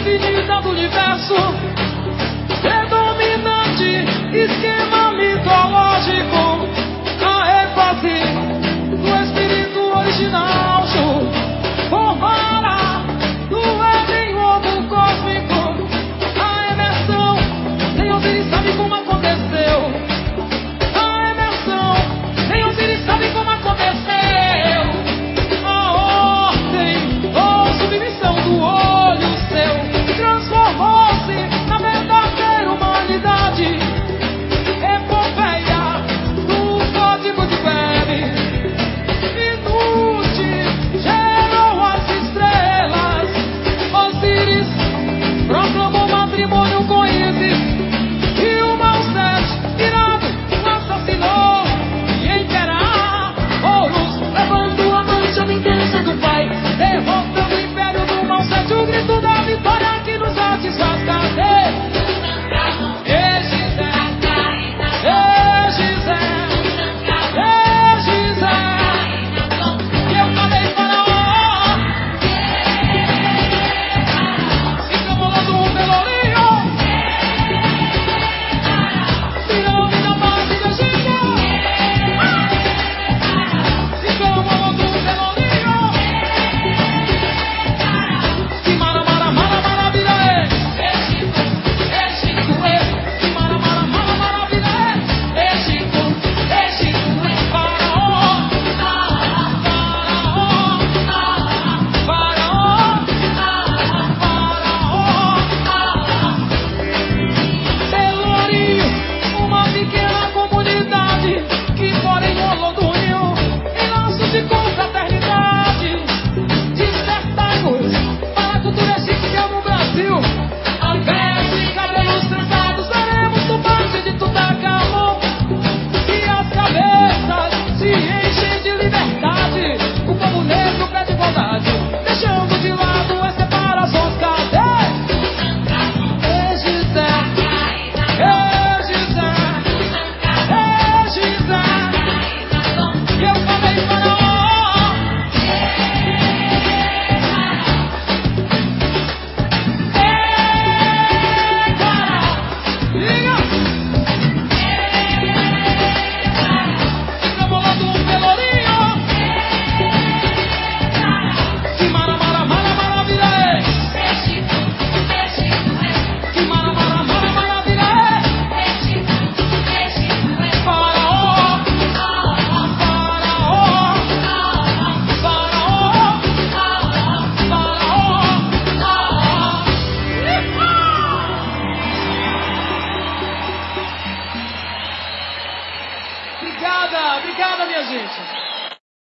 infinita do universo, predominante, esquema mitológico, a ênfase do espírito original, formara do Éden o ovo cósmico, a emersão, nem Osiris sabe como aconteceu, a emersão, nem Osiris sabe como aconteceu, a ordem ou submissão do olho seu transformou-se na verdadeira humanidade, epopeia do código de Web. Proclamou matrimônio com Isis, e o mau Sete, irado, o assassinou, e imperar Horus, levando a amante à vingança do pai, derrotando o império do mau Sete, o grito da vitória que nos satisfaz. Cadê? Obrigada, minha gente.